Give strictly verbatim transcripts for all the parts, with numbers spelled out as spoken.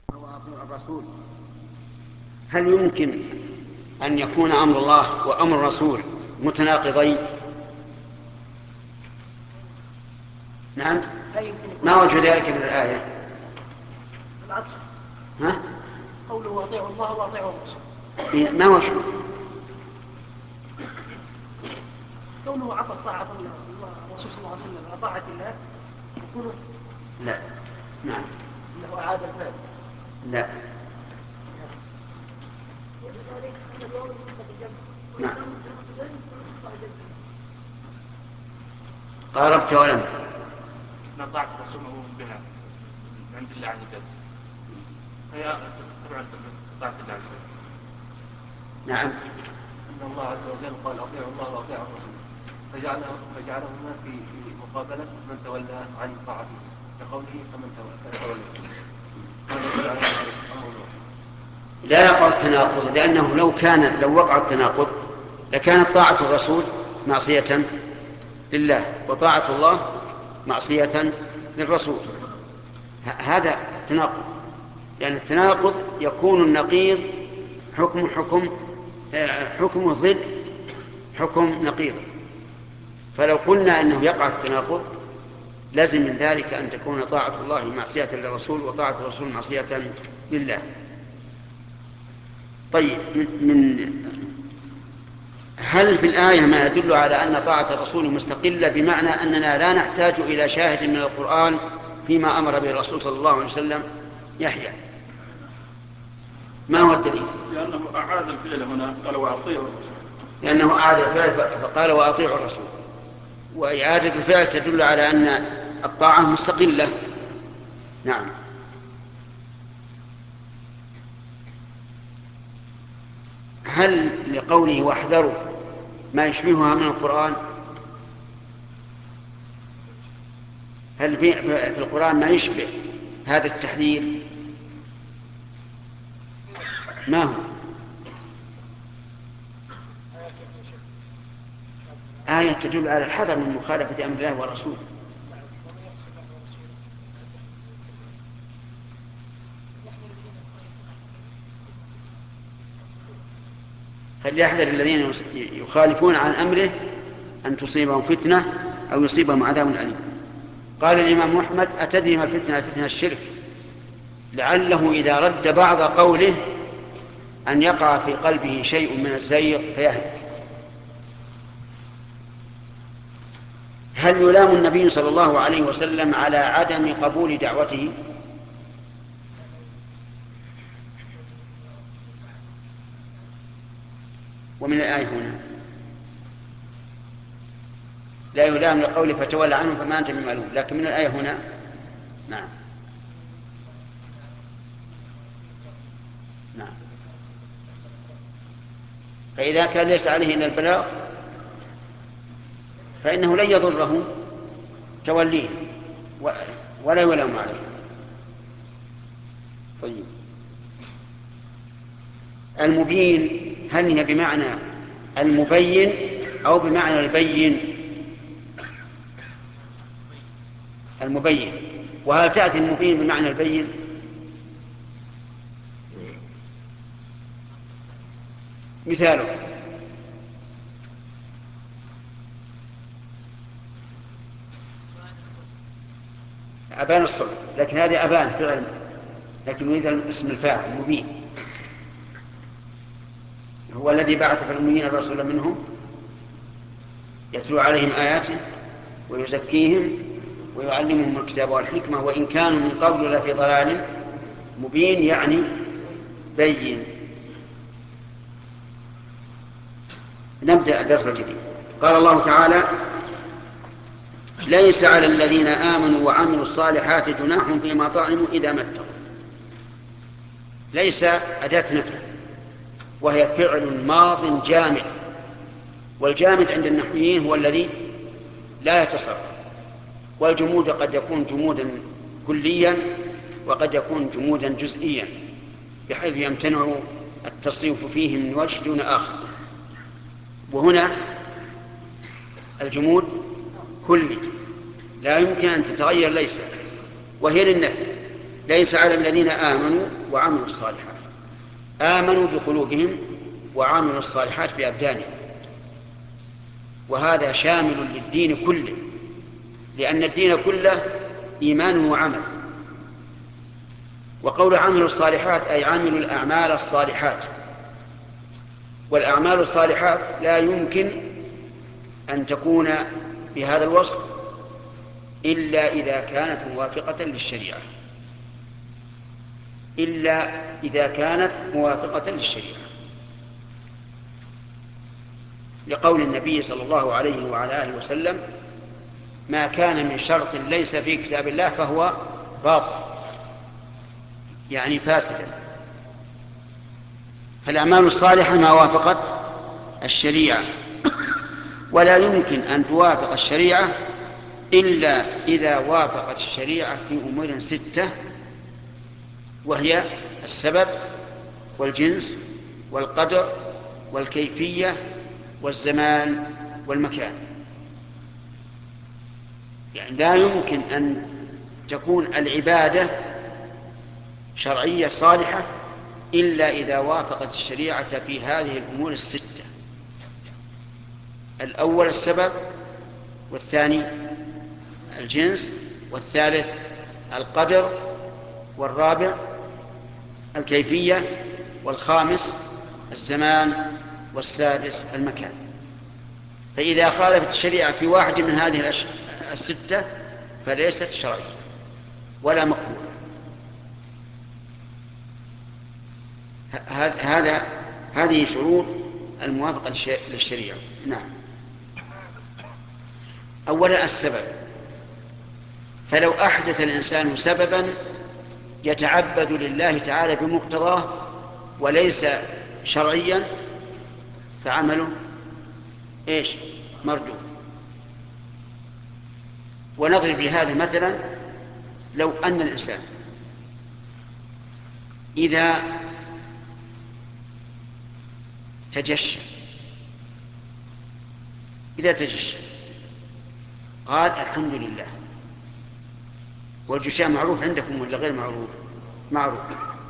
وأطيعوا الرسول، هل يمكن أن يكون أمر الله وأمر الرسول متناقضين؟ نعم. ما وجه ذلك من الآية؟ العكس. ها؟ قوله وأطيعوا الله وأطيعوا الرسول. إيه، ما وجه؟ كونه عطف طاعة الرسول صلى الله عليه وسلم على طاعة الله يكون. لا. نعم. أنه أعاد الفعل. لا. نعم. قاربت ولم. أن طاعة الرسول مأمور بها من عند الله عز وجل، هي تبع طاعة الله عز وجل. نعم. أن الله عز وجل قال أطيعوا الله وأطيعوا الرسول، فجعله فجعلهما في مقابلة من تولى عن طاعته كقوله فمن تولى. لا يقع التناقض، لأنه لو كان لو وقع التناقض لكانت طاعة الرسول معصية لله وطاعة الله معصية للرسول. هذا التناقض، لأن التناقض يكون النقيض حكم حكم حكم ضد حكم نقيض. فلو قلنا أنه يقع التناقض لازم من ذلك أن تكون طاعة الله معصية للرسول وطاعة الرسول معصية لله. طيب، من هل في الآية ما يدل على أن طاعة الرسول مستقلة، بمعنى أننا لا نحتاج إلى شاهد من القرآن فيما أمر به الرسول صلى الله عليه وسلم؟ يحيى، ما هو الدليل؟ لأنه أعاد الفعل هنا قال وأطيعوا الرسول. لأنه أعاد الفعل فقال وأطيعوا الرسول، وإعادة الفعل تدل على أن الطاعة مستقلة. نعم. هل لقوله واحذروا ما يشبهها من القرآن؟ هل في, في القرآن ما يشبه هذا التحذير؟ ما هو؟ آية تدل على الحذر من مخالفة أمر الله ورسوله. فليحذر الذين يخالفون عن أمره أن تصيبهم فتنة أو يصيبهم عذاب أليم. قال الإمام أحمد: أتدري ما الفتنة؟ الفتنة الشرك، لعله إذا رد بعض قوله أن يقع في قلبه شيء من الزيغ فيهلك. هل يلام النبي صلى الله عليه وسلم على عدم قبول دعوته؟ ومن الآية هنا لا يلام لقوله فتولى عنه فما أنت بملوم، لكن من الآية هنا نعم نعم. فإذا كان ليس عليه إلا البلاغ فإنه لن يضره توليه ولا يلام عليه. طيب، المبين هل هي بمعنى المبين أو بمعنى البين؟ المبين. وهل تأتي المبين بمعنى البين؟ مثاله أبان الصلح، لكن هذه أبان فعل، لكن يريد اسم الفاعل مبين. هو الذي بعث في الأميين الرسول منهم يتلو عليهم آياته ويزكيهم ويعلمهم الكتاب والحكمة وإن كانوا من قبل لفي ضلال مبين، يعني بين. نبدأ الدرس الجديد. قال الله تعالى: ليس على الذين آمنوا وعملوا الصالحات جناح فيما طعموا إذا ما اتقوا. ليس أداة نفي، وهي فعل ماض جامد، والجامد عند النحويين هو الذي لا يتصرف، والجمود قد يكون جمودا كليا وقد يكون جمودا جزئيا بحيث يمتنع التصريف فيه من وجه دون آخر. وهنا الجمود كلي لا يمكن أن تتغير ليس، وهي للنفي. ليس على الذين آمنوا وعملوا الصالحات. آمنوا بقلوبهم وعملوا الصالحات بأبدانهم، وهذا شامل للدين كله، لأن الدين كله إيمان وعمل. وقول عملوا الصالحات أي عملوا الأعمال الصالحات، والأعمال الصالحات لا يمكن أن تكون بهذا الوصف إلا إذا كانت موافقة للشريعة، إلا إذا كانت موافقة للشريعة، لقول النبي صلى الله عليه وعلى آله وسلم: ما كان من شرط ليس في كتاب الله فهو باطل، يعني فاسدا. فالأعمال الصالحة ما وافقت الشريعة، ولا يمكن أن توافق الشريعة إلا إذا وافقت الشريعة في أمور ستة، وهي السبب والجنس والقدر والكيفية والزمان والمكان. يعني لا يمكن أن تكون العبادة شرعية صالحة إلا إذا وافقت الشريعة في هذه الأمور الستة: الأول السبب، والثاني الجنس، والثالث القدر، والرابع الكيفية، والخامس الزمان، والسادس المكان. فإذا خالفت الشريعة في واحد من هذه الستة فليست شرعية ولا مقبولة. هذا هذه شروط الموافقة للشريعة. نعم. أولا السبب، فلو أحدث الإنسان سببا يتعبد لله تعالى بمقتضاه وليس شرعيا فعمله إيش؟ مردود. ونضرب لهذا مثلا: لو أن الإنسان إذا تجشى إذا تجشى قال الحمد لله، والجشاء معروف عندكم ولا غير معروف؟ معروف.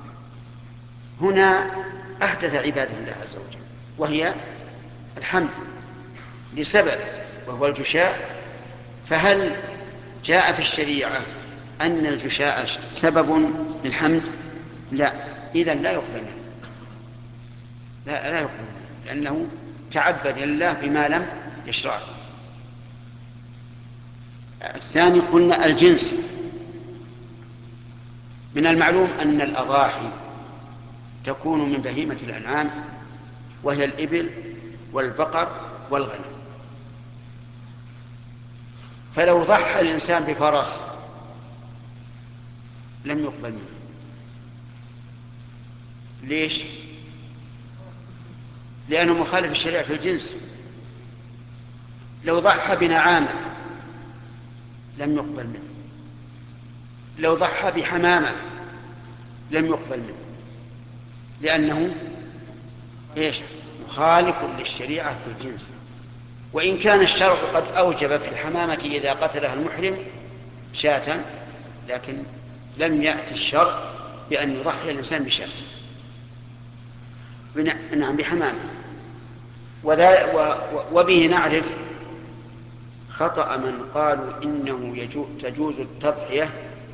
هنا أحدث عبادة الله عز وجل، وهي الحمد لسبب وهو الجشاء. فهل جاء في الشريعة أن الجشاء سبب للحمد؟ لا، إذن لا يقبل منه، لا لا يقبل منه، لأنه تعبد لله بما لم يشرعه. الثاني قلنا الجنس. من المعلوم أن الأضاحي تكون من بهيمة الأنعام، وهي الإبل والبقر والغنم. فلو ضحى الإنسان بفرس لم يقبل منه. ليش؟ لأنه مخالف الشريعة في الجنس. لو ضحى بنعامة لم يقبل منه. لو ضحى بحمامة لم يقبل منه، لأنه إيش؟ مخالف للشريعة في الجنس. وإن كان الشرع قد أوجب في الحمامة إذا قتلها المحرم شاة، لكن لم يأتي الشرع بأن يضحي الإنسان بشاة، نعم بحمامة. وبه نعرف خطأ من قالوا إنه تجوز التضحية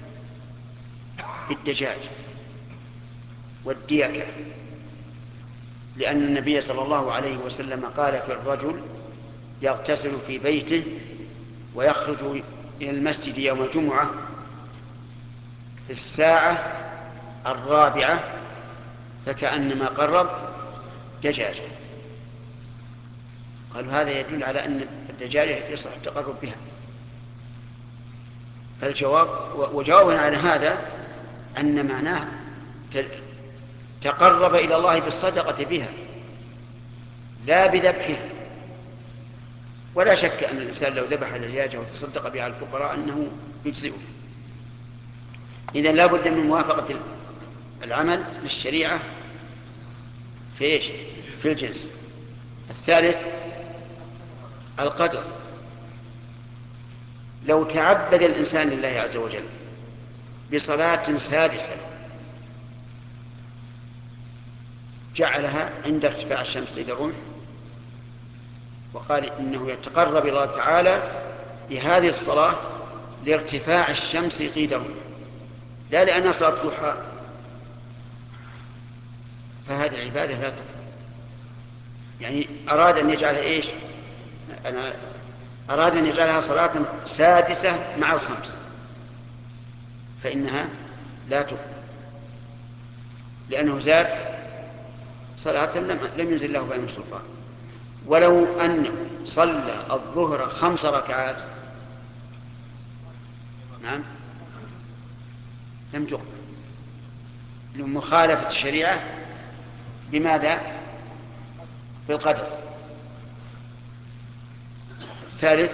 بالدجاج والديكة، لأن النبي صلى الله عليه وسلم قال في الرجل يغتسل في بيته ويخرج إلى المسجد يوم الجمعة في الساعة الرابعة فكأنما قرب دجاجة. قالوا هذا يدل على أن الدجاجة يصح التقرب بها. فالجواب وجوابنا على هذا أن معناه تقرب إلى الله بالصدقة بها لا بذبحها. ولا شك أن الإنسان لو ذبح دجاجة وتصدق بها على الفقراء أنه يجزئه. إذن لا بد من موافقة العمل للشريعة في إيش؟ في الجنس. الثالث القدر. لو تعبد الإنسان لله عز وجل بصلاة سادسة جعلها عند ارتفاع الشمس قيد الرمح، وقال إنه يتقرب إلى الله تعالى بهذه الصلاة لارتفاع الشمس قيد الرمح لا لأنها صلاة ضحى، فهذه العبادة لا تقبل. يعني أراد أن يجعلها إيش؟ أنا أراد أن يجعلها صلاة سادسة مع الخمس، فإنها لا تقبل لأنه زاد صلاة لم ينزل له بها من سلطان. ولو أنه صلى الظهر خمس ركعات نعم لم تقبل لمخالفة الشريعة. بماذا؟ بالقدر. الثالث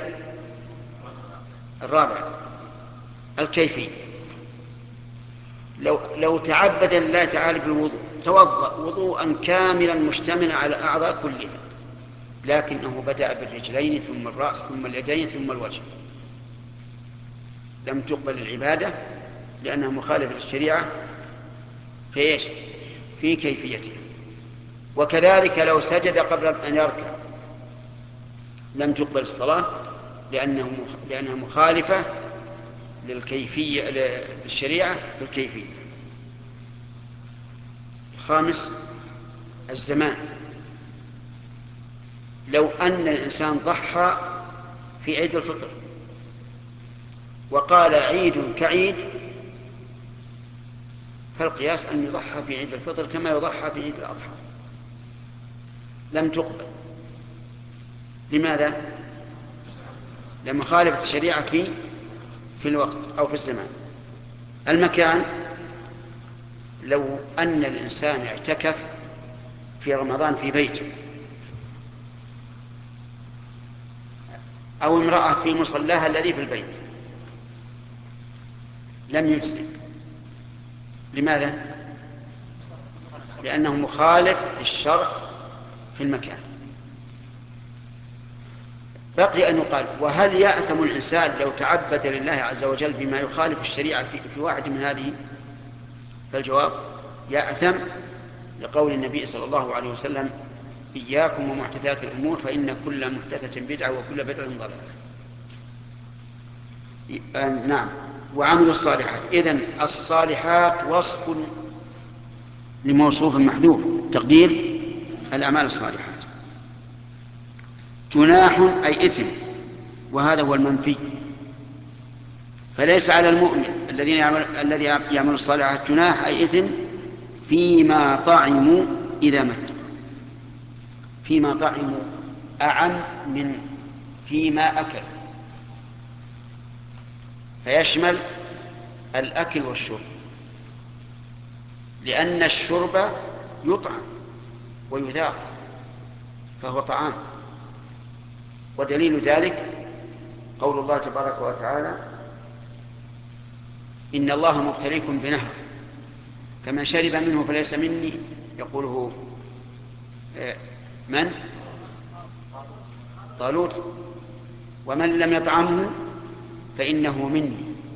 الرابع الكيفية. لو لو تعبد الله تعالى بالوضوء توضأ وضوءا كاملا مشتملا على الأعضاء كلها، لكنه بدأ بالرجلين ثم الرأس ثم اليدين ثم الوجه، لم تقبل العبادة لأنها مخالفة للشريعة في إيش؟ في كيفيتها. وكذلك لو سجد قبل أن يركع لم تقبل الصلاة لأنه لأنها مخالفة للكيفية للشريعة بالكيفية. الخامس الزمان. لو أن الإنسان ضحى في عيد الفطر وقال عيد كعيد، فالقياس أن يضحى في عيد الفطر كما يضحى في عيد الأضحى، لم تقبل. لماذا؟ لمخالفة الشريعة في في الوقت أو في الزمان. المكان، لو أن الإنسان اعتكف في رمضان في بيته أو امرأة في مصلاها الذي في البيت لم يجزئ. لماذا؟ لأنه مخالف للشرع في المكان. بقي أن يقال وهل يأثم الإنسان لو تعبد لله عز وجل بما يخالف الشريعة في, في واحد من هذه؟ فالجواب يأثم لقول النبي صلى الله عليه وسلم إياكم ومحدثات الأمور فإن كل محدثة بدعة وكل بدعة ضلالة. نعم. وعمل الصالحات. إذن الصالحات وصف لموصوف محذوف، تقدير الأعمال الصالحات. جناح أي إثم، وهذا هو المنفي. فليس على المؤمن الذين يعمل الذي يعمل الصالحات جناح أي إثم فيما طعموا إذا متوا. فيما طعموا أعم من فيما أكل، فيشمل الأكل والشرب، لأن الشرب يطعم ويذاق فهو طعام. ودليل ذلك قول الله تبارك وتعالى إن الله مبتليكم بنهر فمن شرب منه فليس مني، يقوله من؟ طالوت. ومن لم يطعمه فإنه مني.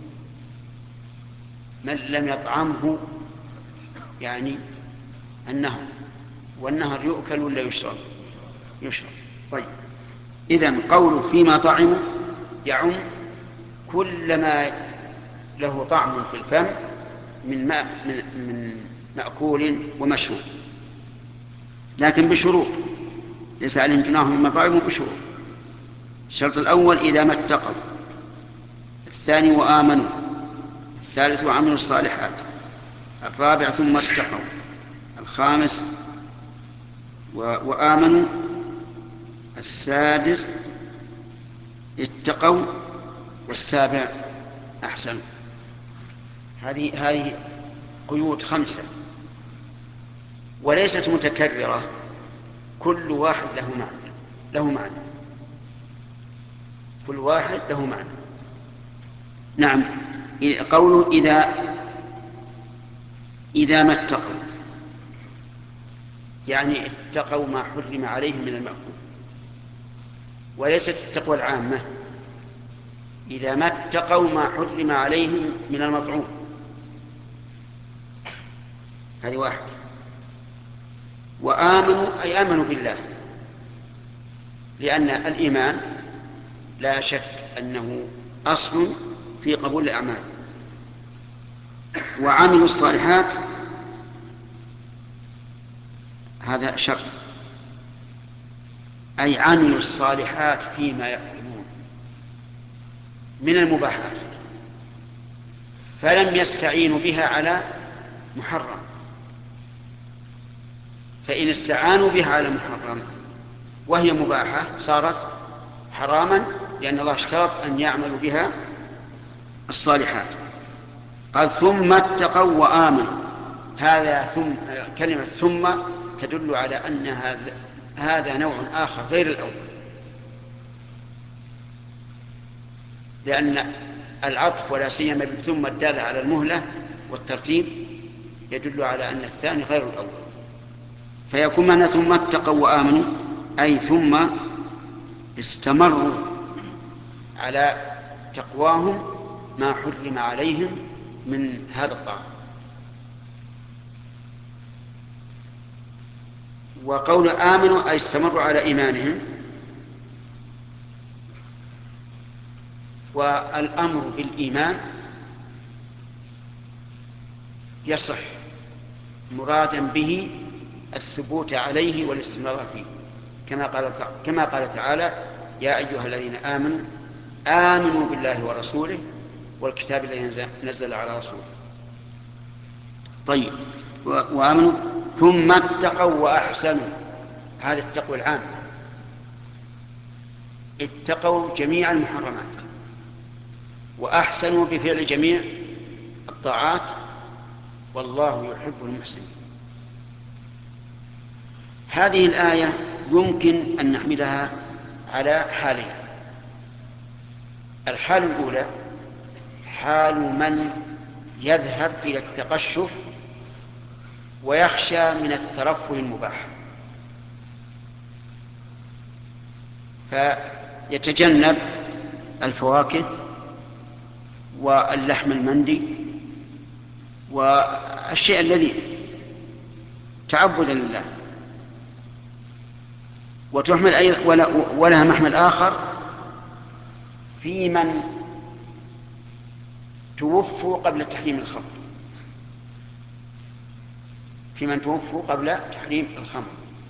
من لم يطعمه يعني النهر، والنهر يؤكل ولا يشرب؟ يشرب. طيب، إذن قول فيما طعموا يعم كل ما له طعم في الفم من ماء من, من مأكول ومشروب، لكن بشروط. ليس عليهم جناح مما طعموا بشروط. الشرط الأول إذا ما اتقوا، الثاني وآمنوا، الثالث وعملوا الصالحات، الرابع ثم اتقوا، الخامس وآمنوا، السادس اتقوا، والسابع أحسن. هذه هذه قيود خمسة وليست متكررة، كل واحد له معنى له معنى كل واحد له معنى. نعم. قوله إذا إذا ما اتقوا يعني اتقوا ما حرم عليهم من المأكول، وليست التقوى العامة. إذا ما اتقوا ما حرم عليهم من المطعوم، هذه واحدة. وآمنوا أي آمنوا بالله، لأن الإيمان لا شك أنه أصل في قبول الأعمال. وعملوا الصالحات هذا شرط، أي عملوا الصالحات فيما يقولون من المباحات، فلم يستعينوا بها على محرم، فإن استعانوا بها على محرم وهي مباحة صارت حراما، لأن الله اشترط أن يعملوا بها الصالحات. قال ثم اتقوا وآمنوا، هذا ثم كلمة ثم تدل على أن هذا هذا نوع آخر غير الأول، لأن العطف ولا سيما ثم الدالة على المهلة والترتيب يدل على أن الثاني غير الأول. فيكون معنى ثم اتقوا وآمنوا أي ثم استمروا على تقواهم ما حرم عليهم من هذا الطعام. وقول آمنوا أي استمروا على إيمانهم. والأمر بالإيمان يصح مرادا به الثبوت عليه والاستمرار فيه، كما قال كما قال تعالى يا أيها الذين آمنوا آمنوا بالله ورسوله والكتاب الذي نزل على رسوله. طيب، وآمنوا ثم اتقوا وأحسنوا، هذا التقوى العام، اتقوا جميع المحرمات وأحسنوا بفعل جميع الطاعات، والله يحب المحسنين. هذه الآية يمكن أن نحملها على حالين. الحال الأولى حال من يذهب إلى التقشف ويخشى من الترفه المباح، فيتجنب الفواكه واللحم المندي والشيء الذي تعبدا لله. وتحمل أيضا ولها محمل آخر في من توفوا قبل تحريم الخمر، في من توفوا قبل تحريم الخمر،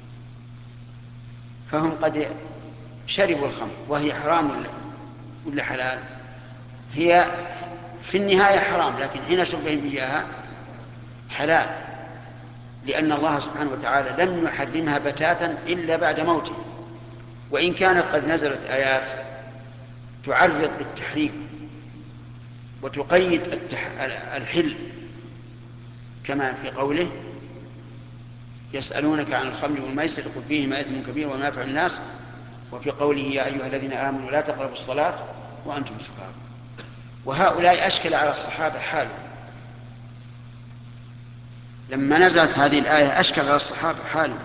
فهم قد شربوا الخمر وهي حرام ولا حلال؟ هي في النهاية حرام، لكن حين شربهم إياها حلال، لأن الله سبحانه وتعالى لم يحرمها بتاتا إلا بعد موته، وإن كانت قد نزلت آيات تعرض بالتحريم وتقيد الحل، كما في قوله يسألونك عن الخمر والميسر قل فيهما إثم كبير ومنافع الناس، وفي قوله يا أيها الذين آمنوا لا تقربوا الصلاة وأنتم سكارى. وهؤلاء أشكل على الصحابة حاله، لما نزلت هذه الآية أشكل على الصحابة حاله.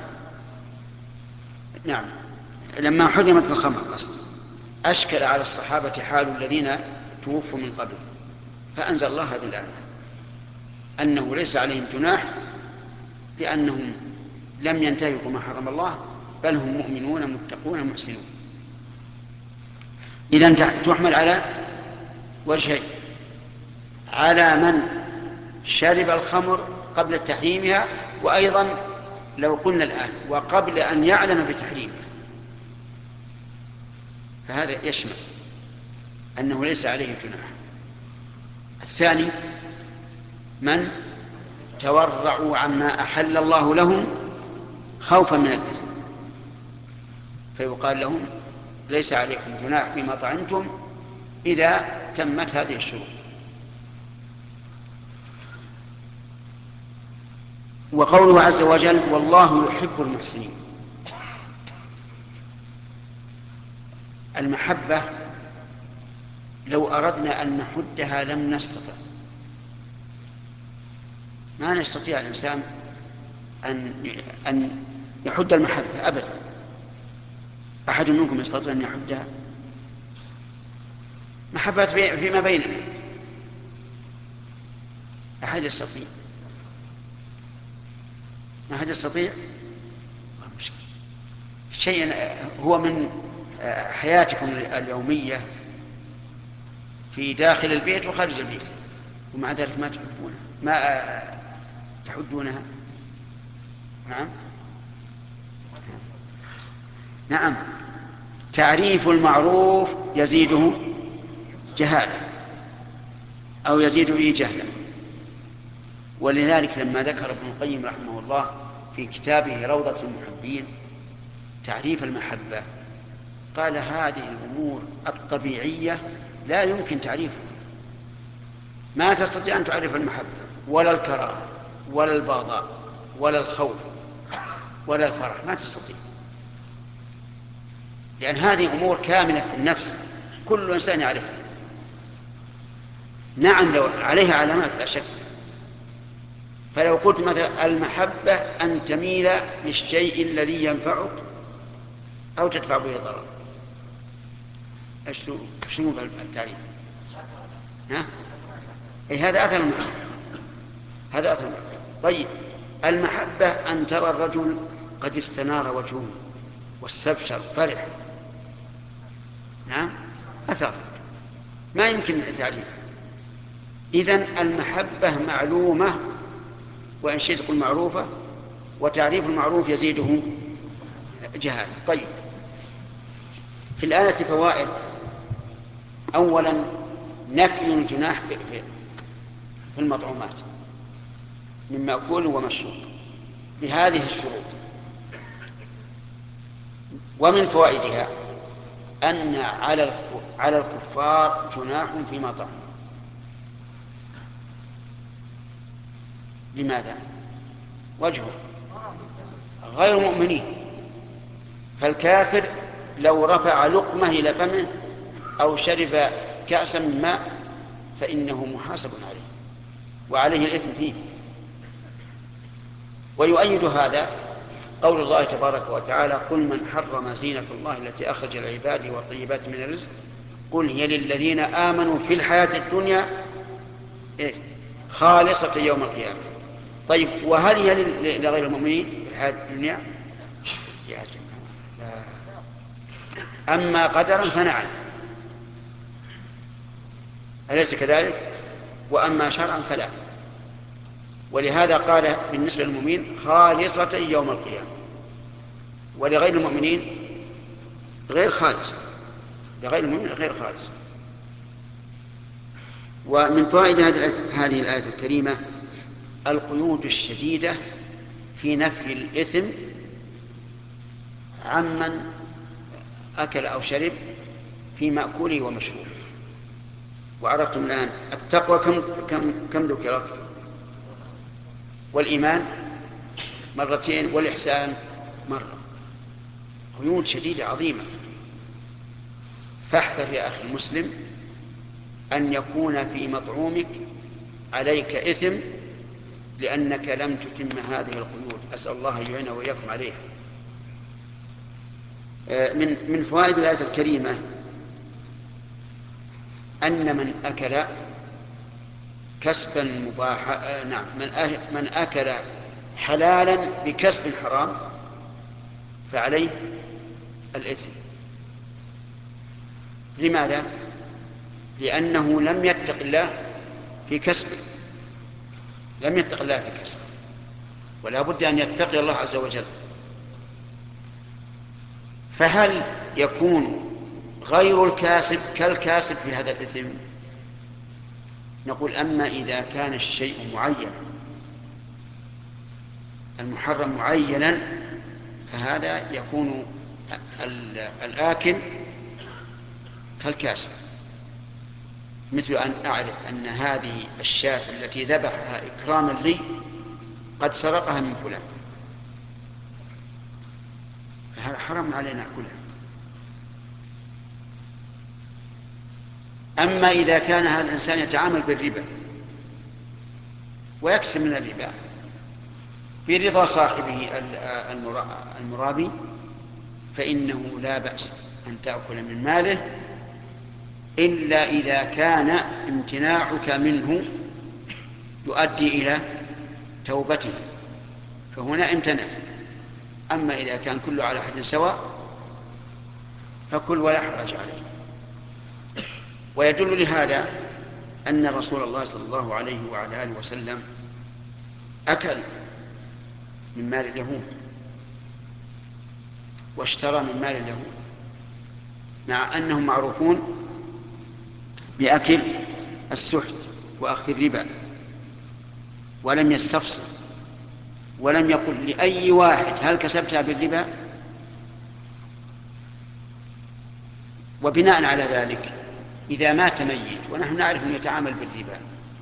نعم، لما حرمت الخمر أصلا أشكل على الصحابة حال الذين توفوا من قبل، فأنزل الله هذه الآية أنه ليس عليهم جناح لأنهم لم ينتهكوا ما حرم الله، بل هم مؤمنون متقون محسنون. إذن تحمل على وجهين: على من شرب الخمر قبل تحريمها، وأيضا لو قلنا الآن وقبل أن يعلم بتحريمها، فهذا يشمل أنه ليس عليه جناح. الثاني من تورعوا عما أحل الله لهم خوفا من الإثم، فيقال لهم ليس عليكم جناح فيما طعمتم إذا تمت هذه الشروط. وقوله عز وجل والله يحب المحسنين، المحبة لو أردنا أن نحدها لم نستطع، ما نستطيع الإنسان أن أن يحد المحبة أبدا. أحد منكم يستطيع أن يحدها؟ محبة فيما بيننا، أحد يستطيع؟ ما حد يستطيع. شيء هو من حياتكم اليومية في داخل البيت وخارج البيت، ومع ذلك ما تحبونها، ما تحدونها. نعم نعم. تعريف المعروف يزيده جهالة أو يزيد به جهلا. ولذلك لما ذكر ابن القيم رحمه الله في كتابه روضة المحبين تعريف المحبة قال هذه الأمور الطبيعية لا يمكن تعريفها. ما تستطيع أن تعرف المحبة ولا الكراهة ولا البغضاء ولا الخوف ولا الفرح، ما تستطيع، لأن هذه أمور كامنة في النفس كل إنسان يعرفها. نعم لو عليها علامات لا شك. فلو قلت مثلا المحبة أن تميل للشيء الذي ينفعك أو تدفع به ضرر، شنو التعريف؟ ها؟ إيه هذا أثر المحبة، هذا أثر المحبة. طيب المحبة أن ترى الرجل قد استنار وجهه واستبشر فرح، نعم أثر ما يمكن تعريف. إذن المحبة معلومة وإن شئت تقول معروفة، وتعريف المعروف يزيده جهال. طيب في الآية فوائد. أولا نفي الجناح في المطعومات من مأكول ومشروب بهذه الشروط. ومن فوائدها أن على الكفار جناح فيما طعموا. لماذا؟ وجهه غير مؤمنين، فالكافر لو رفع لقمة إلى فمه أو شرب كأسا من ماء فإنه محاسب عليه وعليه الإثم فيه. ويؤيد هذا قول الله تبارك وتعالى قل من حرم زينة الله التي أخرج العباد والطيبات من الرزق قل هي للذين آمنوا في الحياة الدنيا إيه؟ خالصة يوم القيامة. طيب وهل هي لغير المؤمنين في الحياة الدنيا؟ يا جماعة لا. أما قدرا فنعم، أليس كذلك؟ وأما شرعا فلا. ولهذا قال بالنسبة للمؤمنين خالصة يوم القيامة، ولغير المؤمنين غير خالصة، لغير المؤمنين غير خالصة. ومن فوائد هذه الآية الكريمة القيود الشديدة في نفي الإثم عمن أكل أو شرب في مأكوله ومشروبه. وعرفتم الآن التقوى كم كم كم ذكرت، والإيمان مرتين، والإحسان مرة. قيود شديدة عظيمة. فاحذر يا أخي المسلم أن يكون في مطعومك عليك إثم لأنك لم تتم هذه القيود. أسأل الله أن يعيننا وإياكم عليها. من من فوائد الآية الكريمة أن من أكل كسبا مباحا، نعم من من أكل حلالا بكسب حرام فعليه الإثم. لماذا؟ لأنه لم يتق الله في كسبه، لم يتق الله في كسبه، ولا بد أن يتقي الله عز وجل. فهل يكون غير الكاسب كالكاسب في هذا الإثم؟ نقول أما إذا كان الشيء معين المحرم معينا فهذا يكون الآكل كالكاسب، مثل أن أعرف أن هذه الشاة التي ذبحها إكراما لي قد سرقها من فلان، فهذا حرام علينا نأكلها. أما إذا كان هذا الإنسان يتعامل بالربا ويكسب من الربا برضا صاحبه المرابي فإنه لا بأس أن تأكل من ماله، إلا إذا كان امتناعك منه يؤدي إلى توبته فهنا امتنع. أما إذا كان كله على حد سواء فكل ولا حرج عليه. ويدل لهذا أن رسول الله صلى الله عليه وعلى آله وسلم أكل من مال اليهود واشترى من مال اليهود، مع أنهم معروفون بأكل السحت وأخذ الربا، ولم يستفصل ولم يقل لأي واحد هل كسبتها بالربا. وبناء على ذلك إذا مات ميت ونحن نعرف أنه يتعامل بالربا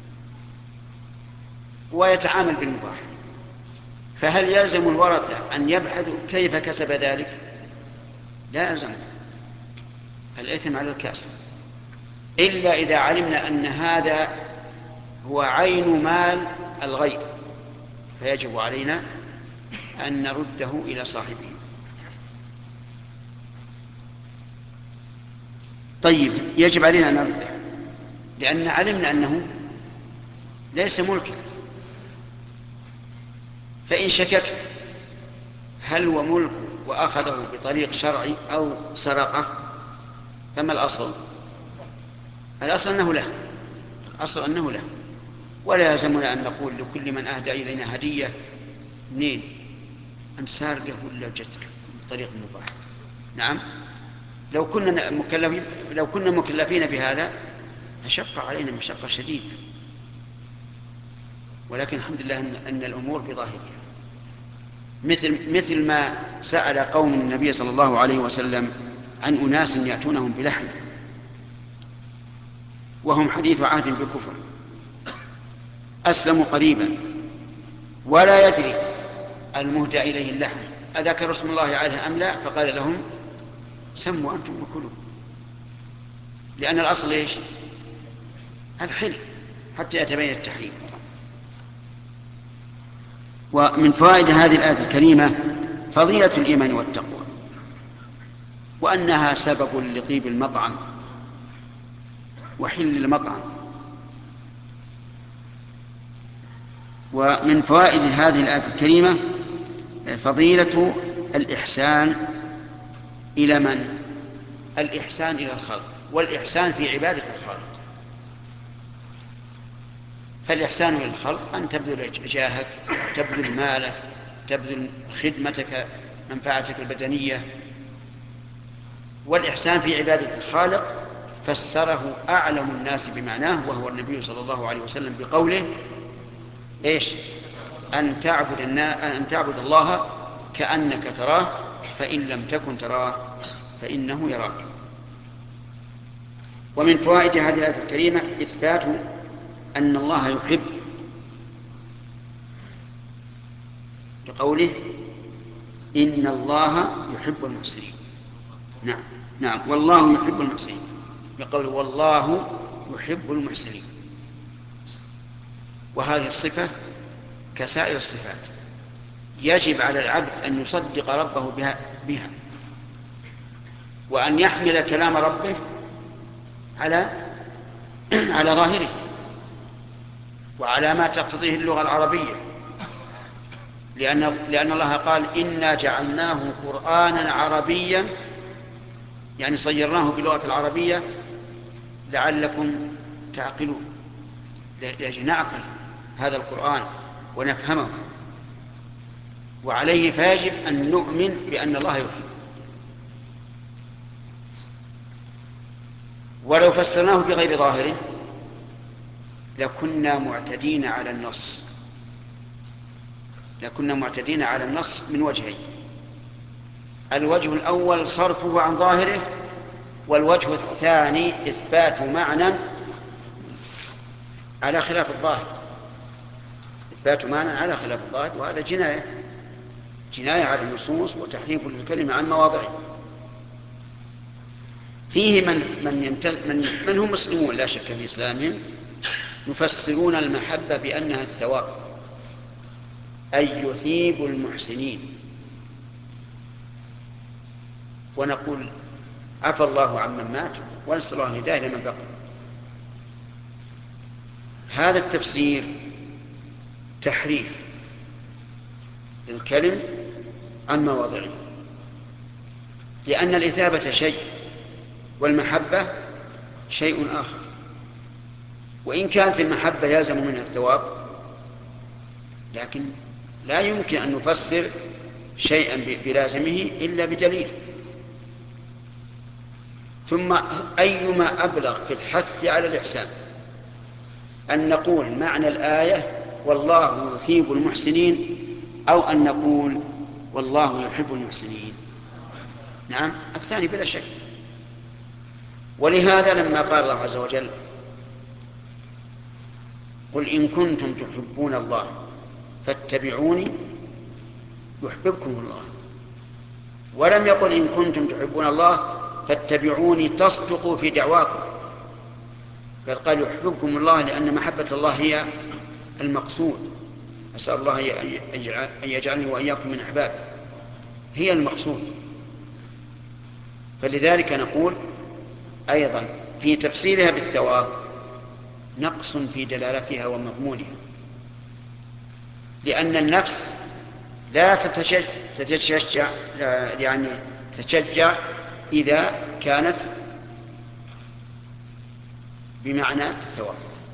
ويتعامل بالمباح، فهل يلزم الورثة أن يبحثوا كيف كسب ذلك؟ لا يلزم، الإثم على الكاسب، إلا إذا علمنا أن هذا هو عين مال الغير، فيجب علينا أن نرده إلى صاحبه. طيب، يجب علينا أن نرده لأن علمنا أنه ليس ملكا. فإن شككت هل هو ملك وأخذه بطريق شرعي أو سرقه، فما الأصل؟ الأصل أنه له، الأصل أنه له، ولا يلزمنا أن نقول لكل من أهدى إلينا هدية منين أنت سارقه ولا جتك بطريق مباح. نعم، لو كنا مكلفين لو كنا مكلفين بهذا أشق علينا مشقة شديدة، ولكن الحمد لله أن, أن الأمور بظاهرها، مثل مثل ما سأل قوم النبي صلى الله عليه وسلم عن أناس يأتونهم بلحم وهم حديث عهد بكفر، أسلموا قريبا ولا يدري المهدى إليه اللحم أذكر اسم الله عليه أم لا، فقال لهم سموا أنتم وكلوا، لأن الأصل إيش؟ الحل حتى يتبين التحريم. ومن فوائد هذه الآية الكريمة فضيلة الإيمان والتقوى، وأنها سبب لطيب المطعم وحل المطعم. ومن فوائد هذه الآية الكريمة فضيلة الإحسان إلى من؟ الإحسان إلى الخلق، والإحسان في عبادة الخالق. فالإحسان إلى الخلق أن تبذل جاهك، تبذل مالك، تبذل خدمتك، منفعتك البدنية. والإحسان في عبادة الخالق فسره أعلم الناس بمعناه وهو النبي صلى الله عليه وسلم بقوله إيش؟ أن تعبد, أن تعبد الله كأنك تراه فإن لم تكن تراه فإنه يراك. ومن فوائد هذه الآية الكريمة إثبات أن الله يحب، بقوله إن الله يحب المحسنين. نعم نعم والله يحب المحسنين، بقوله والله يحب المحسنين. وهذه الصفة كسائر الصفات يجب على العبد أن يصدق ربه بها, بها وأن يحمل كلام ربه على على ظاهره وعلى ما تقتضيه اللغة العربية، لأن, لأن الله قال إنا جعلناه قرآنا عربيا، يعني صيرناه بلغة العربية لعلكم تعقلون، لأجل نعقل هذا القرآن ونفهمه. وعليه فيجب أن نؤمن بأن الله يحب. ولو فسرناه بغير ظاهره لكنا معتدين على النص لكنا معتدين على النص من وجهين: الوجه الأول صرفه عن ظاهره، والوجه الثاني إثبات معنى على خلاف الظاهر إثبات معنى على خلاف الظاهر وهذا جناية جناية على النصوص وتحريف للكلمة عن مواضعه. فيه من من, ينت... من من هم مسلمون لا شك في إسلامهم يفسرون المحبة بأنها الثواب، أي يثيب المحسنين. ونقول عفى الله عمن مات ونسأل الله الهداية لمن بقي. هذا التفسير تحريف للكلم عن مواضعه، لأن الإثابة شيء والمحبة شيء آخر. وإن كانت المحبة يلزم منها الثواب، لكن لا يمكن أن نفسر شيئا بلازمه إلا بدليل. ثم أيما أبلغ في الحث على الإحسان أن نقول معنى الآية والله يثيب المحسنين، أو أن نقول والله يحب المحسنين؟ نعم، الثاني بلا شك. ولهذا لما قال الله عز وجل قل إن كنتم تحبون الله فاتبعوني يحببكم الله، ولم يقل إن كنتم تحبون الله فاتبعوني تصدقوا في دعواكم، بل قال يحببكم الله لأن محبة الله هي المقصود. أسأل الله أن يجعلني وإياكم من أحبابه، هي المقصود. فلذلك نقول أيضا في تفسيرها بالثواب نقص في دلالتها ومضمونها، لأن النفس لا تتشجع يعني تتشجع إذا كانت بمعنى الثواب،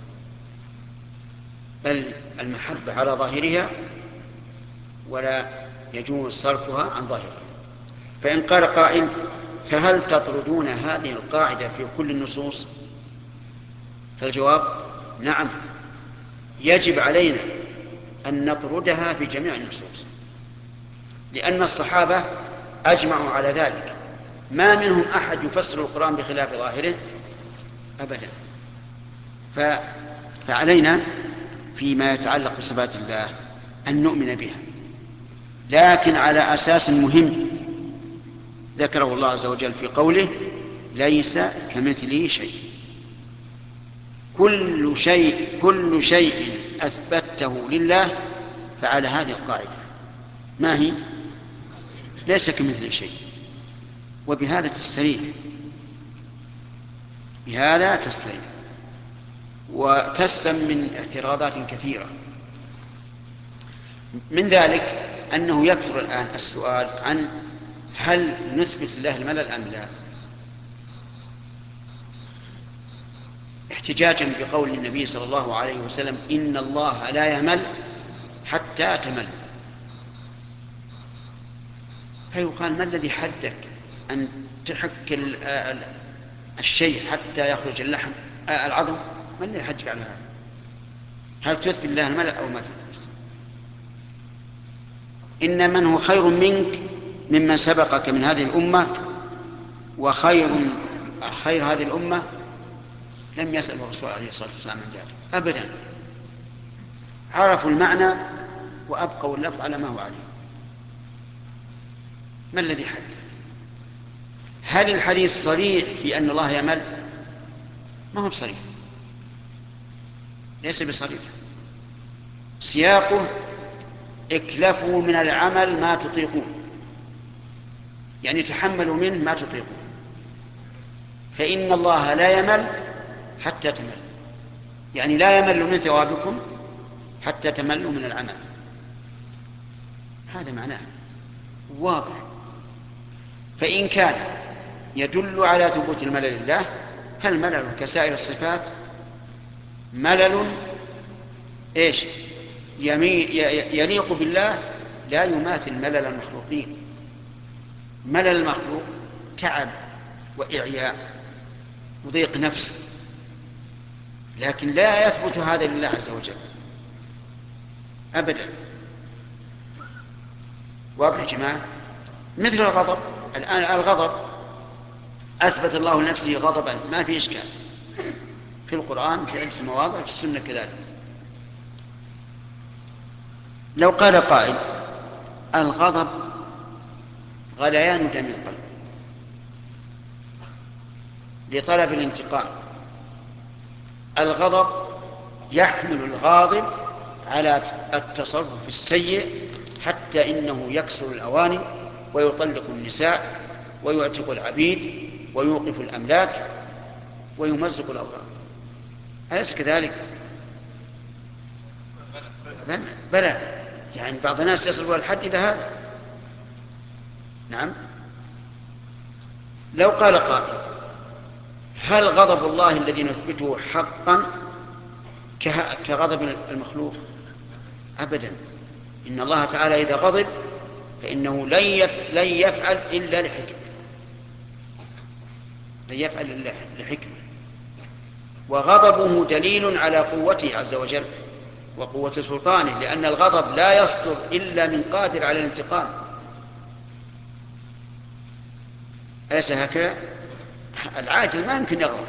بل المحبة على ظاهرها ولا يجوز صرفها عن ظاهرها. فإن قال قائل فهل تطردون هذه القاعدة في كل النصوص؟ فالجواب نعم، يجب علينا أن نطردها في جميع النصوص، لأن الصحابة أجمعوا على ذلك، ما منهم أحد يفسر القرآن بخلاف ظاهره أبدا. فعلينا فيما يتعلق بصفات الله أن نؤمن بها، لكن على أساس مهم ذكره الله عز وجل في قوله ليس كمثله شيء. كل شيء كل شيء أثبته لله فعلى هذه القاعدة، ما هي؟ ليس كمثله شيء. وبهذا تستريح، بهذا تستريح وتسلم من اعتراضات كثيرة. من ذلك أنه يكثر الآن السؤال عن هل نثبت الله الملل أم لا، احتجاجا بقول النبي صلى الله عليه وسلم إن الله لا يمل حتى تمل. فيقال ما الذي حدك أن تحك الشيء حتى يخرج اللحم العظم؟ ما الذي حدك على هذا؟ هل تثبت الله الملل أو ما تثبت؟ إن من هو خير منك ممن سبقك من هذه الأمة، وخير خير هذه الأمة لم يسأل الرسول عليه الصلاة والسلام عن ذلك أبدا، عرفوا المعنى وأبقوا اللفظ على ما هو عليه. ما الذي حدث؟ هل الحديث صريح في أن الله يمل؟ ما هو بصريح، ليس بصريح. سياقه اكلفوا من العمل ما تطيقون، يعني تحملوا منه ما تطيقون، فإن الله لا يمل حتى تمل، يعني لا يمل من ثوابكم حتى تملوا من العمل. هذا معناه واضح. فإن كان يدل على ثبوت الملل لله فالملل كسائر الصفات ملل ايش يليق بالله، لا يماثل ملل المخلوقين. ملل المخلوق تعب وإعياء وضيق نفس، لكن لا يثبت هذا لله عز وجل أبدا. واضح يا جماعة؟ مثل الغضب. الآن الغضب أثبت الله لنفسه غضبا ما في إشكال في القرآن في عدة مواضع، في السنة كذلك. لو قال قائل الغضب غليان دم القلب لطلب الانتقام، الغضب يحمل الغاضب على التصرف السيء حتى إنه يكسر الأواني ويطلق النساء ويعتق العبيد ويوقف الأملاك ويمزق الأوراق. أليس كذلك؟ بلى. يعني بعض الناس يصل الحد إلى هذا. نعم. لو قال قائل هل غضب الله الذي نثبته حقا كغضب المخلوق؟ أبدا. إن الله تعالى إذا غضب فإنه لن يفعل إلا لحكمة، لن يفعل إلا لحكمة، وغضبه دليل على قوته عز وجل وقوة سلطانه، لأن الغضب لا يصدر إلا من قادر على الانتقام. أليس هكذا؟ العاجز ما يمكن يغضب،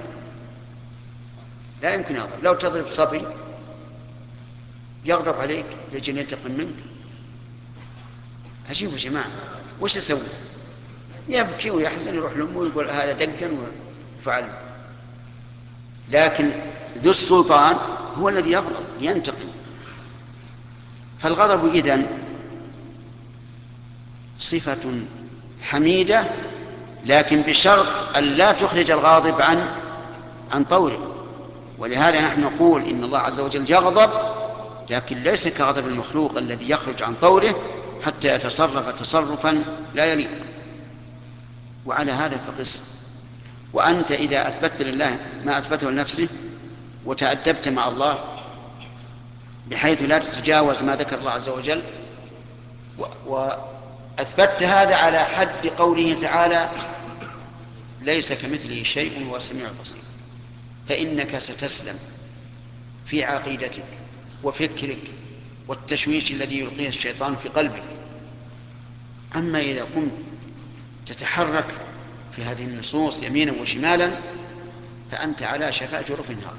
لا يمكن يغضب. لو تضرب صبي يغضب عليك لجل ينتقم منك؟ عجيب يا جماعة، وش يسوي؟ يبكي ويحزن، يروح لأمه ويقول هذا دقا وفعل. لكن ذو السلطان هو الذي يغضب ينتقم. فالغضب إذن صفة حميدة، لكن بشرط أن لا تخرج الغاضب عن عن طوره. ولهذا نحن نقول إن الله عز وجل يغضب، لكن ليس كغضب المخلوق الذي يخرج عن طوره حتى يتصرف تصرفا لا يليق. وعلى هذا فقس. وأنت إذا أثبت لله ما أثبته لنفسه وتأدبت مع الله بحيث لا تتجاوز ما ذكر الله عز وجل، وأثبت هذا على حد قوله تعالى ليس كمثله شيء وهو السميع البصير، فإنك ستسلم في عقيدتك وفكرك والتشويش الذي يلقيه الشيطان في قلبك. أما إذا قمت تتحرك في هذه النصوص يمينا وشمالا فأنت على شفا جرف النار.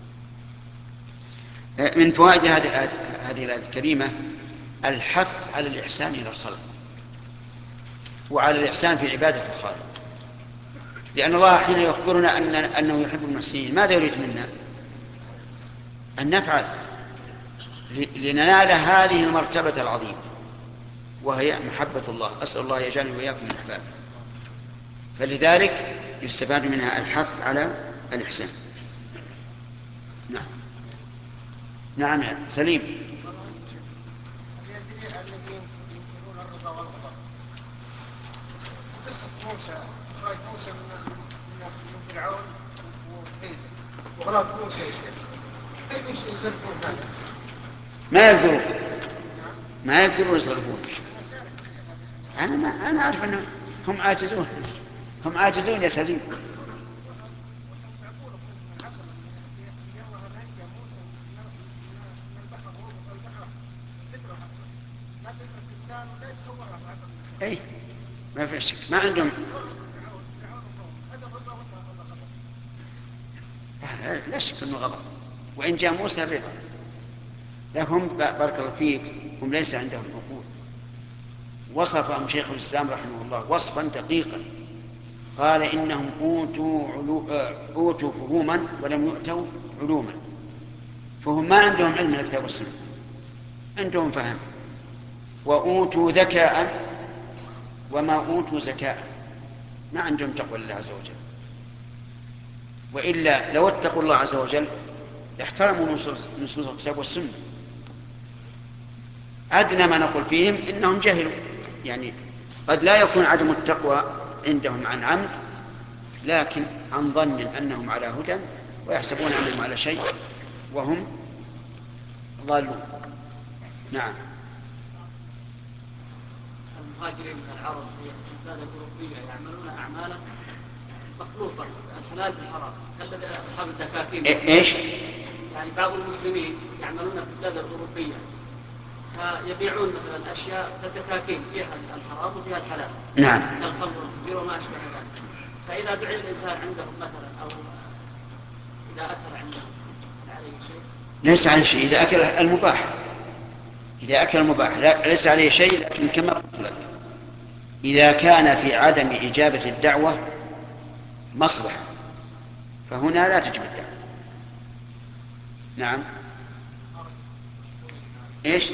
من فوائد هذه هذه الآية الكريمة الحث على الإحسان إلى الخلق وعلى الإحسان في عبادة الخالق، لأن الله حين يخبرنا أن أنه يحب المحسنين ماذا يريد منا؟ أن نفعل لننال هذه المرتبة العظيمة وهي محبة الله. أسأل الله يجعلني وإياكم من أحبابه. فلذلك يستفاد منها الحث على الإحسان. نعم نعم يا سليم. الذين ينكرون الرضا والغضب قصة موسى، إخراج موسى من من فرعون وكيده وغرق موسى، أي شيء يصرفون هذا؟ ما يقدرون ما يقدرون يصرفون. أنا ما أنا أعرف أنهم هم عاجزون هم عاجزون يا سليم. أي ما في شك ما عندهم. لا شك أنه غضب، وإن جاء موسى رضا، لكن بارك الله فيك هم ليس عندهم عقول. وصفهم شيخ الإسلام رحمه الله وصفا دقيقا، قال إنهم أوتوا, علو... أوتوا فهوما ولم يؤتوا علوما. فهم ما عندهم علم من الكتاب والسنة، عندهم فهم. وأوتوا ذكاء وما أوتوا زكاء، ما عندهم تقوى الله عز وجل. وإلا لو اتقوا الله عز وجل لاحترموا نصوص الكتاب والسنة. أدنى ما نقول فيهم إنهم جهلوا، يعني قد لا يكون عدم التقوى عندهم عن عمد، لكن عن ظن أنهم على هدى ويحسبون أنهم على شيء وهم ضالون. نعم. المهاجرين من العرب في البلاد الأوروبية يعملون أعمالا مخلوطة الحلال بالحرام كالذي أصحاب الدكاكين. إيش؟ يعني بعض المسلمين يعملون في البلاد الأوروبية فيبيعون مثلا أشياء كالدكاكين فيها الحرام وفيها الحلال. نعم. كالخمر والخمر وما أشبه ذلك. فإذا دعي الإنسان عندهم مثلا أو إذا أكل عندهم عليه شيء؟ ليس عليه شيء إذا أكل المباح. إذا أكل المباح لا ليس عليه شيء، لكن كما قلت لك إذا كان في عدم إجابة الدعوة مصلحة فهنا لا تجب الدعوة. نعم. إيش؟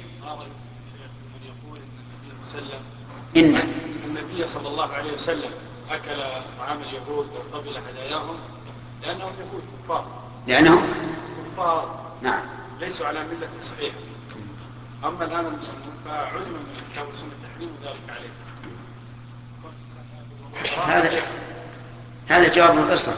يقول إن إن النبي صلى الله عليه وسلم أكل طعام اليهود وقبل هداياهم لأنهم يهود كفار. لأنهم كفار نعم ليسوا على ملة صحيحة. أما الآن المسلمون فعلم من الكتاب والسنة التحريم وذلك عليه. هذا هذا جواب غير صحيح،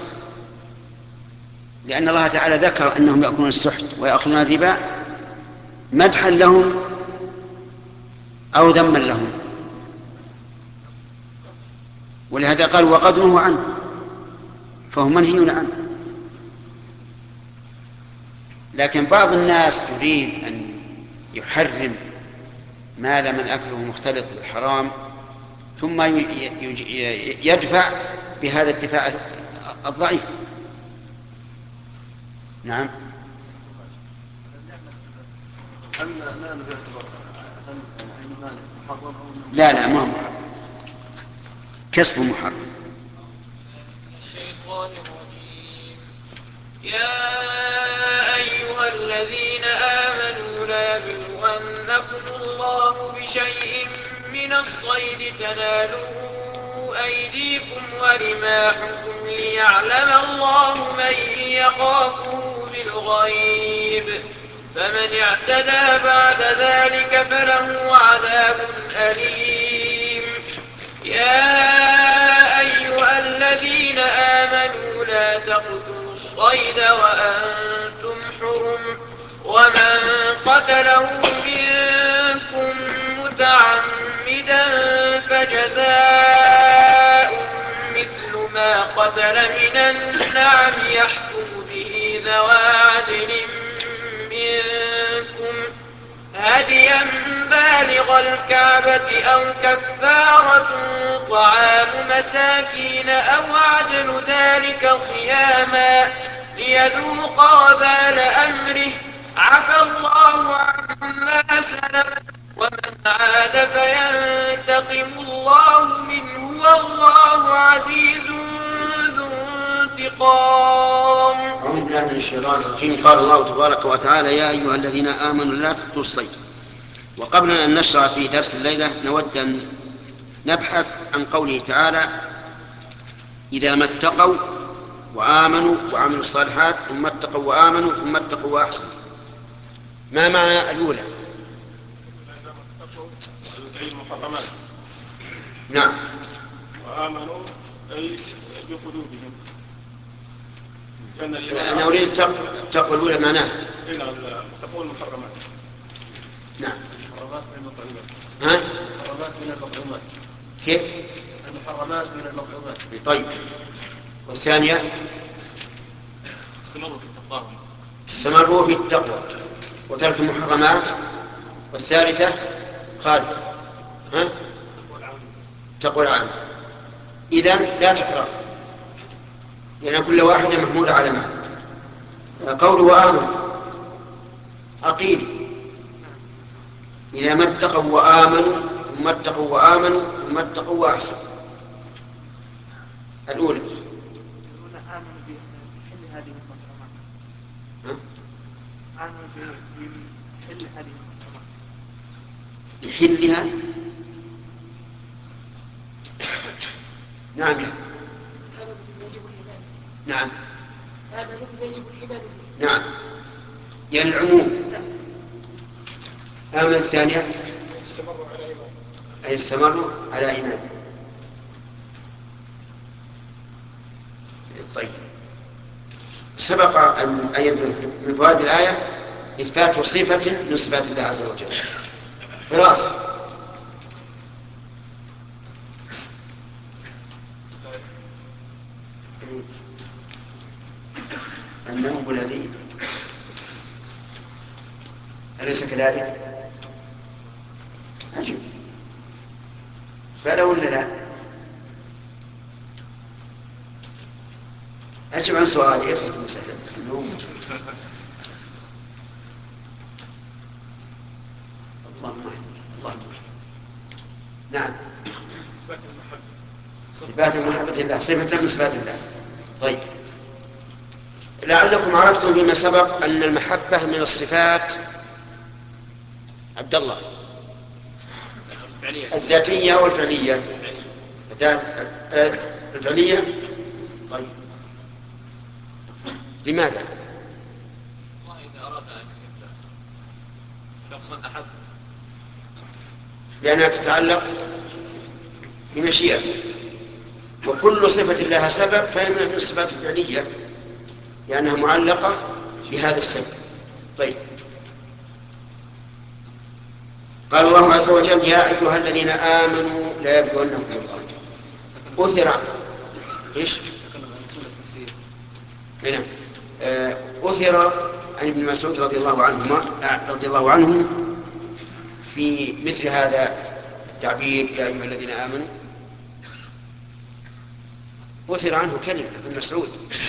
لأن الله تعالى ذكر أنهم يأكلون السحت ويأخذون الربا مدحا لهم أو ذما لهم، ولهذا قال وقد نهوا عنه فهم منهيون عنه. لكن بعض الناس تريد أن يحرم مال من أكله مختلط بالحرام ثم يدفع بهذا الدفاع الضعيف. نعم. لا لا ما هو محرم، كسب محرم. الشيطان الرجيم. يا أيها الذين آمنوا ليبلونكم الله بشيء من الصيد تناله أيديكم ورماحكم ليعلم الله من يخافه بالغيب، فمن اعتدى بعد ذلك فله عذاب أليم. يا أيها الذين آمنوا لا تقتلوا الصيد وأنتم حرم، ومن قتله منكم متعمدا فجزاء مثل ما قتل من النعم يحكم به ذوى عدل منكم هديا بالغ الكعبة أو كفارة طعام مساكين أو عدل ذلك صياما ليذوق وبال أمره، عفى الله عما سلف ومن عاد فينتقم الله منه والله عزيز ذو انتقام. أعوذ بالله من الشيطان الرجيم. قال الله تبارك وتعالى يا أيها الذين آمنوا لا تقتلوا الصيد. وقبل أن نشرع في درس الليلة نود أن نبحث عن قوله تعالى إذا ما اتقوا وآمنوا وعملوا الصالحات ثم اتقوا وآمنوا ثم اتقوا وأحسنوا. ما معنى الأولى؟ المحرمات. نعم. وآمنوا أي بقلوبهم. أنا أريد التقوى الأولى معناها تقوى المحرمات. نعم. المحرمات من المطعومات. ها؟ المحرمات من المطعومات. كيف؟ المحرمات من المطعومات. طيب. والثانية؟ استمروا في التقوى. استمروا في التقوى وترك المحرمات. والثالثة خالد. ها؟ تقوى العام. إذن لا تكرار، لأن كل واحدة محمولة على ما قوله وآمنوا أقيل إذا ما اتقوا وآمنوا ثم اتقوا وآمنوا ثم اتقوا وأحسنوا. الأولى آمنوا بحل هذه المحرمات. آمنوا بحل هذه المحرمات. بحلها. نعم. نعم. نعم. يعني العموم. آمن الثانية أي استمروا على إيمانه. طيب. سبق أن أيضا من فوائد الآية إثبات صفة من صفات الله عز وجل. خلاص. النوم الذي أليس كذلك؟ عجيب. فلا ولا لا؟ أجب عن سؤالي. اترك المسألة. النوم. اللهم اللهم نعم. إثبات محبة الله صفة من صفات الله. طيب. لعلكم عرفتم فيما سبق أن المحبة من الصفات عبد الله الذاتية والفعلية. الفعلية. طيب. لماذا؟ الله إذا أراد أن يحب شخصا أحب لأنها تتعلق بمشيئته، وكل صفة لها سبب فهي من الصفات الفعلية لأنها معلقة بهذا السبب. طيب، قال الله عز وجل: يا أيها الذين آمنوا لا يبلونكم الله. أثر إيش؟ هنا أثر عن ابن مسعود رضي الله عنه رضي الله عنه في مثل هذا التعبير يا أيها الذين آمنوا، أثر عنه كلمة ابن مسعود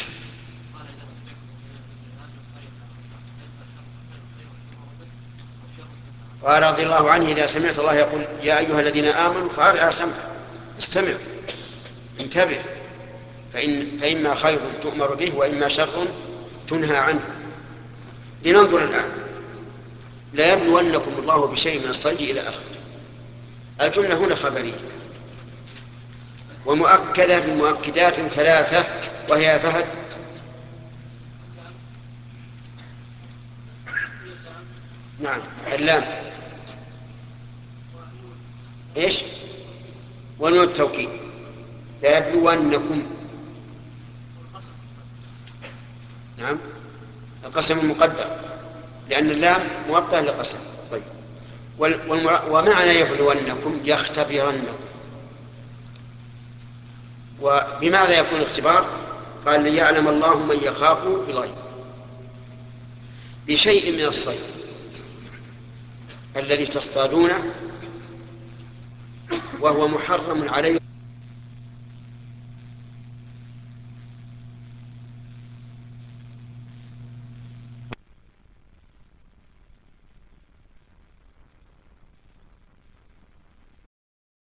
قال رضي الله عنه: إذا سمعت الله يقول يا أيها الذين آمنوا فارع سمع، استمع، انتبه، فإن فإما خير تؤمر به وإما شر تنهى عنه. لننظر الآن: لا يبلونكم الله بشيء من الصيد إلى آخره. الجملة هنا خبرية ومؤكدة بمؤكدات ثلاثة، وهي فهد نعم اللام إيش ونون التوكيد. لا يبلونكم نعم القسم المقدر لأن اللام موطأ للقسم. طيب، ومعنى يبلونكم يختبرنكم. وبماذا يكون الاختبار؟ قال: ليعلم الله من يخاف بالغيب بشيء من الصيد الذي تصطادونه وهو محرم عليه